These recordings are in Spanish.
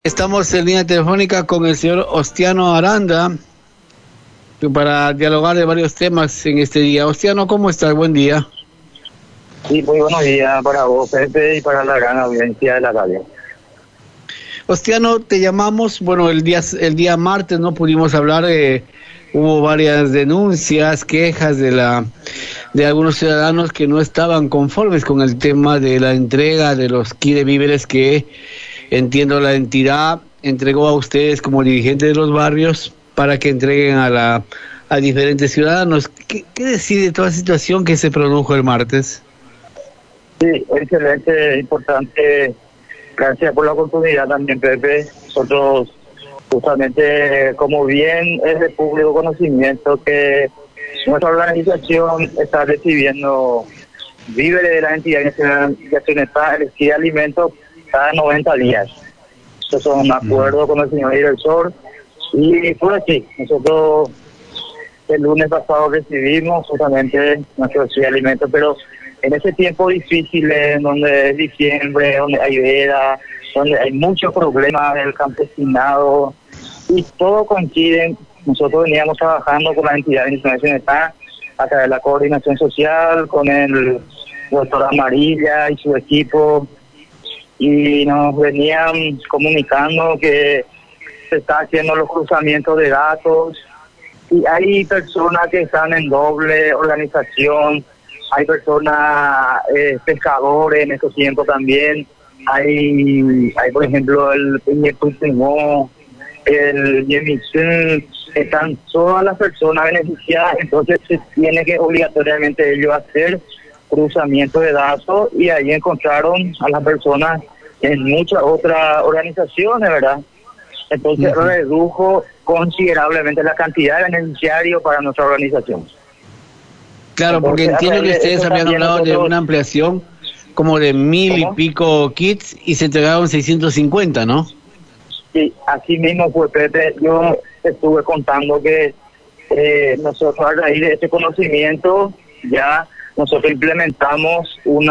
Estamos en línea telefónica con el señor Ostiano Aranda para dialogar de varios temas en este día. Ostiano, ¿cómo estás? Buen día. Sí, muy buenos días para vos, Pepe, y para la gran audiencia de la radio. Ostiano, te llamamos, bueno, el día martes no pudimos hablar, hubo varias denuncias, quejas de algunos ciudadanos que no estaban conformes con el tema de la entrega de los kits de víveres que entiendo la entidad entregó a ustedes como dirigentes de los barrios para que entreguen a diferentes ciudadanos. ¿Qué decide toda la situación que se produjo el martes? Sí, excelente, importante. Gracias por la oportunidad también, Pepe. Nosotros, justamente, como bien es de público conocimiento, que nuestra organización está recibiendo víveres de la entidad nacional de alimentos cada 90 días. Estos son un acuerdo con el señor director. Y pues sí, nosotros el lunes pasado recibimos justamente nuestro alimentos, pero en ese tiempo difícil, en donde es diciembre, donde hay veda, donde hay muchos problemas del campesinado, y todo coincide. Nosotros veníamos trabajando con la entidad internacional a través de la coordinación social, con el doctor Amarilla y su equipo, y nos venían comunicando que se está haciendo los cruzamientos de datos, y hay personas que están en doble organización, hay personas pescadores en estos tiempos también, hay por ejemplo el Yemisún, están todas las personas beneficiadas. Entonces se tiene que obligatoriamente ellos hacer cruzamiento de datos, y ahí encontraron a las personas en muchas otras organizaciones, ¿verdad? Entonces redujo considerablemente la cantidad de beneficiarios para nuestra organización. Claro, porque Entonces, entiendo que ustedes habían hablado de una ampliación como de 1000 y pico kits y se entregaron 650, ¿no? Sí, así mismo fue, Pepe. Yo estuve contando que nosotros, a raíz de este conocimiento, ya nosotros implementamos un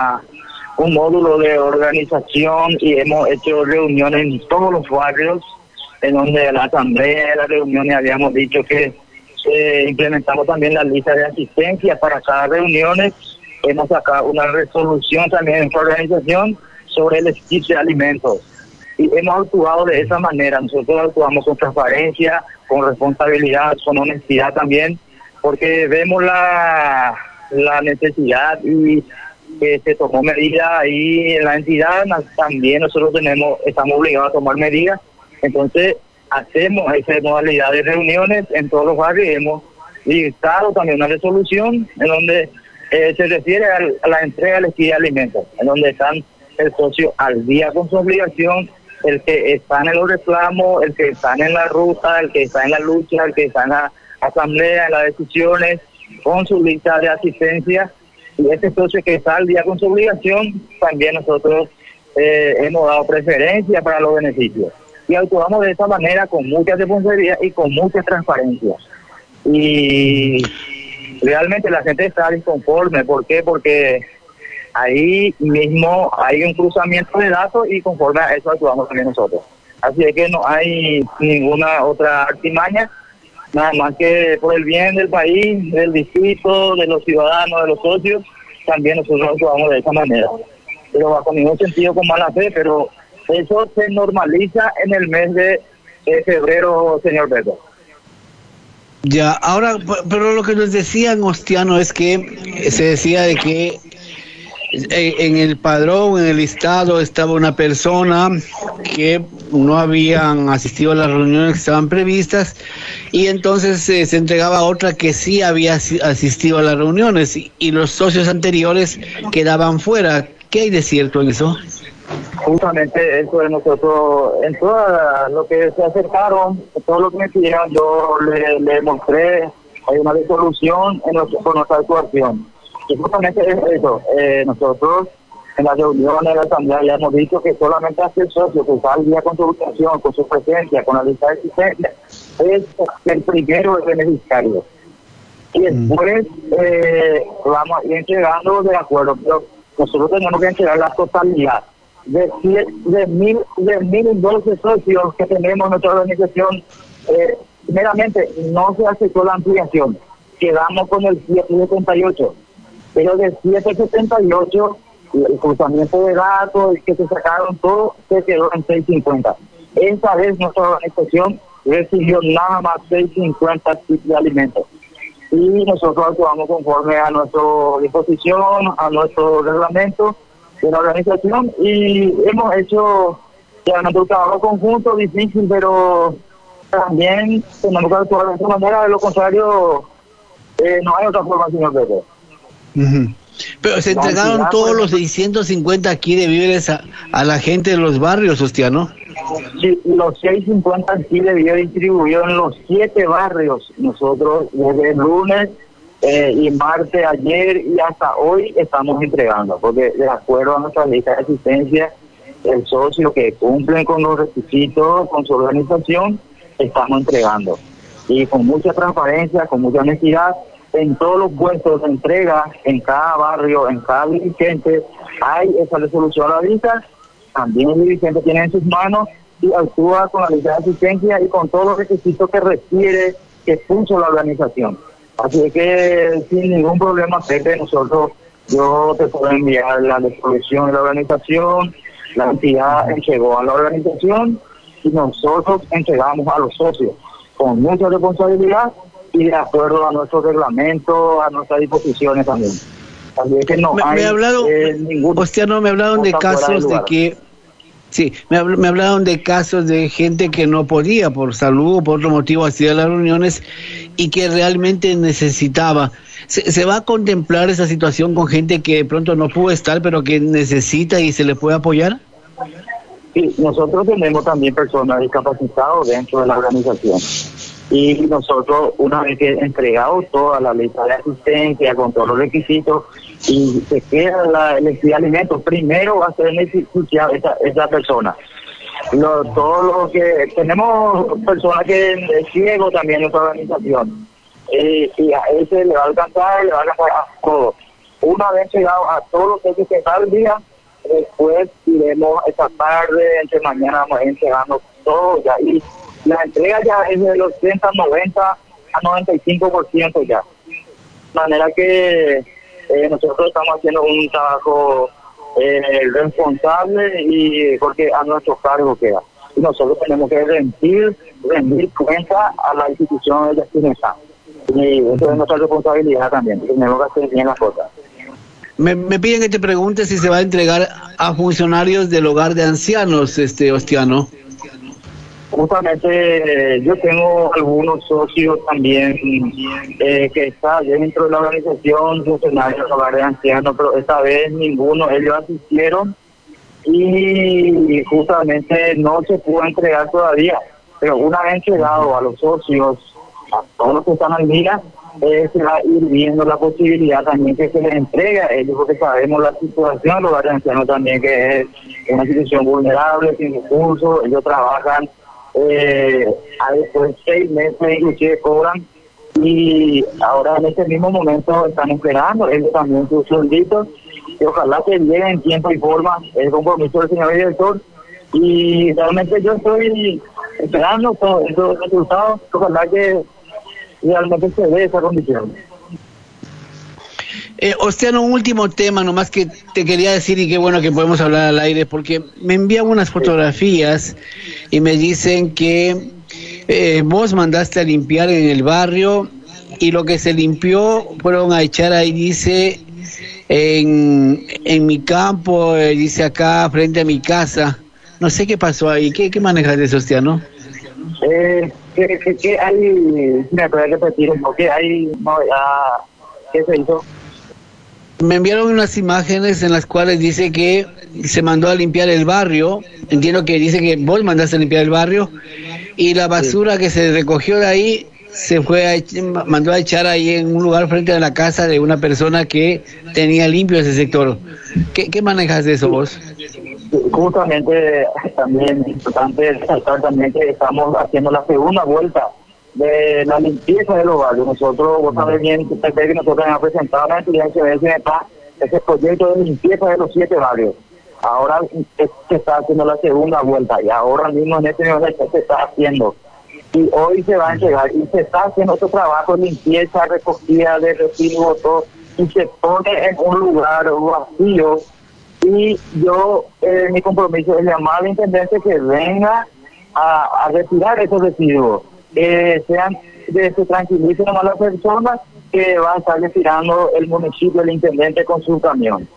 módulo de organización y hemos hecho reuniones en todos los barrios, en donde la asamblea, las reuniones, habíamos dicho que implementamos también la lista de asistencia para cada reunión. Hemos sacado una resolución también en nuestra organización sobre el kit de alimentos, y hemos actuado de esa manera. Nosotros actuamos con transparencia, con responsabilidad, con honestidad también, porque vemos la necesidad y que se tomó medidas ahí en la entidad. También nosotros estamos obligados a tomar medidas. Entonces hacemos esa modalidad de reuniones en todos los barrios, y hemos dictado también una resolución en donde se refiere a la entrega del kit de alimentos, en donde están el socio al día con su obligación, el que está en los reclamos, el que está en la ruta, el que está en la lucha, el que está en la asamblea, en las decisiones, con su lista de asistencia. Y este socio que está al día con su obligación, también nosotros hemos dado preferencia para los beneficios. Y actuamos de esa manera con mucha responsabilidad y con mucha transparencia. Y realmente la gente está disconforme. ¿Por qué? Porque ahí mismo hay un cruzamiento de datos, y conforme a eso actuamos también nosotros. Así es que no hay ninguna otra artimaña, nada más que por el bien del país, del distrito, de los ciudadanos, de los socios. También nosotros actuamos de esa manera, pero bajo ningún sentido con mala fe. Pero eso se normaliza en el mes de febrero, señor Beto. Ya, ahora, pero lo que nos decían, Ostiano, es que se decía de que en el padrón, en el listado, estaba una persona que no habían asistido a las reuniones que estaban previstas, y entonces se entregaba a otra que sí había asistido a las reuniones, y los socios anteriores quedaban fuera. ¿Qué hay de cierto en eso? Justamente eso de nosotros, en todo lo que se acercaron, todo lo que me pidieron, yo le mostré. Hay una resolución con nuestra actuación. Y justamente es eso. Nosotros en las reuniones de la asamblea ya hemos dicho que solamente hace el socio que está al día con su ubicación, con su presencia, con la lista de asistencia, es el primero beneficiario. Y después vamos a ir entregando de acuerdo, pero nosotros tenemos que entregar la totalidad. de 1012 socios que tenemos en nuestra organización, primeramente no se aceptó la ampliación, quedamos con el 778, pero del 778 el cruzamiento de datos que se sacaron todo se quedó en 650. Esta vez nuestra organización recibió nada más 650 kits de alimentos y nosotros actuamos conforme a nuestra disposición, a nuestro reglamento de la organización, y hemos hecho realmente un trabajo conjunto difícil, pero también tenemos que actuar de esta manera. De lo contrario, no hay otra forma, señor Pepe. Uh-huh. Pero se entregaron todos los 650 aquí de víveres a la gente de los barrios, hostia, ¿no? Sí, los 650 aquí de víveres distribuidos en los 7 barrios. Nosotros desde el lunes y martes, ayer y hasta hoy estamos entregando, porque de acuerdo a nuestra lista de asistencia, el socio que cumple con los requisitos, con su organización, estamos entregando. Y con mucha transparencia, con mucha honestidad, en todos los puestos de entrega, en cada barrio, en cada dirigente, hay esa resolución a la vista. También el dirigente tiene en sus manos y actúa con la lista de asistencia y con todos los requisitos que requiere, que puso la organización. Así que sin ningún problema, Pepe, yo te puedo enviar la resolución de la organización, la entidad entregó a la organización y nosotros entregamos a los socios con mucha responsabilidad y de acuerdo a nuestro reglamento, a nuestras disposiciones también. Así que no hay ningún... Hostia, no, me hablaron de casos de que... Sí, me hablaron de casos de gente que no podía por salud o por otro motivo asistir a las reuniones y que realmente necesitaba. ¿Se va a contemplar esa situación con gente que de pronto no pudo estar pero que necesita y se le puede apoyar? Sí, nosotros tenemos también personas discapacitadas dentro de la organización. Y nosotros, una vez que entregado toda la lista de asistencia con todos los requisitos y se queda el de alimentos, primero va a ser beneficiada esa persona. Todo lo que tenemos personas que es ciego también en nuestra organización, y a ese le va a alcanzar a todo. Una vez llegado a todos los que se al día, después iremos esta tarde, entre mañana vamos a ir entregando todo ya, y la entrega ya es de los 80, 90 a 95% ya. De manera que nosotros estamos haciendo un trabajo responsable y porque a nuestro cargo queda. Y nosotros tenemos que rendir cuenta a la institución de la. Y eso es nuestra responsabilidad también, tenemos que hacer bien las cosas. Me piden que te pregunte si se va a entregar a funcionarios del hogar de ancianos, Ostiano. Justamente yo tengo algunos socios también que están dentro de la organización, funcionarios del hogar de ancianos, pero esta vez ninguno, ellos asistieron y justamente no se pudo entregar todavía. Pero una vez entregado a los socios, a todos los que están al día, se va a ir viendo la posibilidad también que se les entregue a ellos, porque sabemos la situación del hogar de ancianos también, que es una situación vulnerable, sin recursos, ellos trabajan a después de 6 meses inclusive cobran, y ahora en este mismo momento están esperando ellos también sus solditos, y ojalá que lleguen en tiempo y forma el compromiso del señor director, y realmente yo estoy esperando todos esos resultados, ojalá que realmente se dé esa condición. Ostiano, un último tema nomás que te quería decir, y qué bueno que podemos hablar al aire, porque me envían unas fotografías y me dicen que vos mandaste a limpiar en el barrio y lo que se limpió fueron a echar ahí, dice, en mi campo, dice acá frente a mi casa. No sé qué pasó ahí. ¿Qué manejas de eso, Ostiano? ¿Qué hay? ¿Me puedes repetir un poco? ¿Qué hay? ¿Qué se hizo? Me enviaron unas imágenes en las cuales dice que se mandó a limpiar el barrio. Entiendo que dice que vos mandaste a limpiar el barrio y la basura que se recogió de ahí se mandó a echar ahí en un lugar frente a la casa de una persona que tenía limpio ese sector. ¿Qué manejas de eso vos? Justamente también es importante resaltar también que estamos haciendo la segunda vuelta de la limpieza de los barrios. Nosotros, vos sabés bien, que nosotros hemos presentado una actividad ese proyecto de limpieza de los 7 barrios. Ahora se está haciendo la segunda vuelta y ahora mismo en este momento se está haciendo. Y hoy se va a entregar y se está haciendo otro trabajo de limpieza, recogida de residuos, todo, y se pone en un lugar vacío. Y yo, mi compromiso es llamar al intendente que venga a retirar esos residuos, que se tranquilicen a las personas que va a estar retirando el municipio, el intendente con su camión.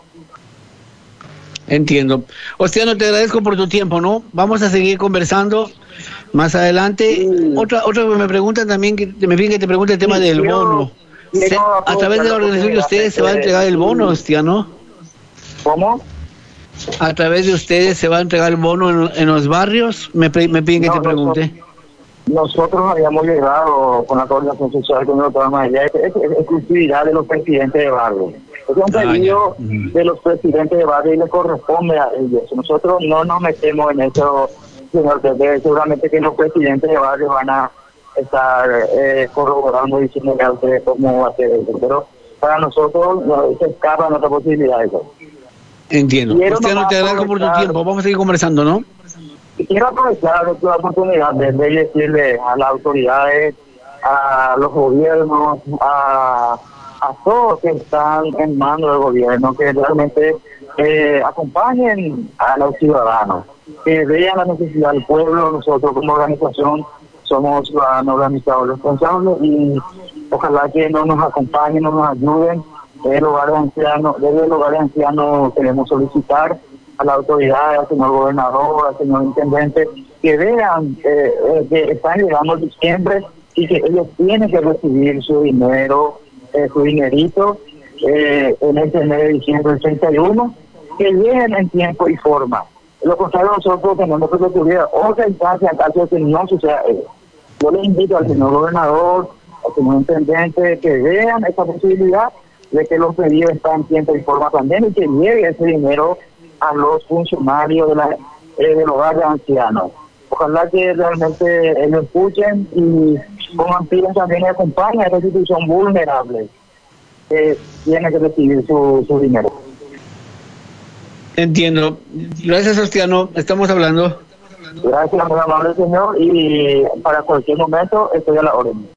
Entiendo. Ostiano, te agradezco por tu tiempo, ¿no? Vamos a seguir conversando más adelante. Sí. Otra que me preguntan también, que me piden que te pregunte el tema del bono. A través de la organización de ustedes se va a entregar el bono, Ostiano. ¿Cómo? A través de ustedes se va a entregar el bono en los barrios. Me piden que te pregunte. Nosotros habíamos llegado con la coordinación social con el doctor Maya, es exclusividad de los presidentes de barrio. Es un pedido de los presidentes de barrio y le corresponde a ellos. Nosotros no nos metemos en eso, señor Pepe. Seguramente que los presidentes de barrio van a estar corroborando y diciéndole a ustedes cómo hacer eso. Pero para nosotros se escapa nuestra posibilidad eso. Entiendo. Ostiano, te agradezco por tu tiempo. Vamos a seguir conversando, ¿no? Y quiero aprovechar la oportunidad de decirle a las autoridades, a los gobiernos, a todos que están en manos del gobierno, que realmente acompañen a los ciudadanos, que vean la necesidad del pueblo. Nosotros como organización somos ciudadanos organizados responsables y ojalá que no nos acompañen, no nos ayuden. Desde el hogar de ancianos queremos solicitar a la autoridad, al señor gobernador, al señor intendente, que vean que están llegando diciembre y que ellos tienen que recibir su dinero, su dinerito, en este mes de diciembre del 31, que lleguen en tiempo y forma. Lo contrario, nosotros tenemos que recurrir a otra instancia en caso de que no suceda eso. Yo le invito al señor gobernador, al señor intendente, que vean esa posibilidad de que los pedidos están en tiempo y forma también y que llegue ese dinero a los funcionarios del hogar de ancianos. Ojalá que realmente lo escuchen y pongan pilas también y acompañen a esta institución vulnerable que tiene que recibir su dinero. Entiendo. Gracias, Ostiano. Estamos hablando. Gracias, muy amable señor, y para cualquier momento estoy a la orden.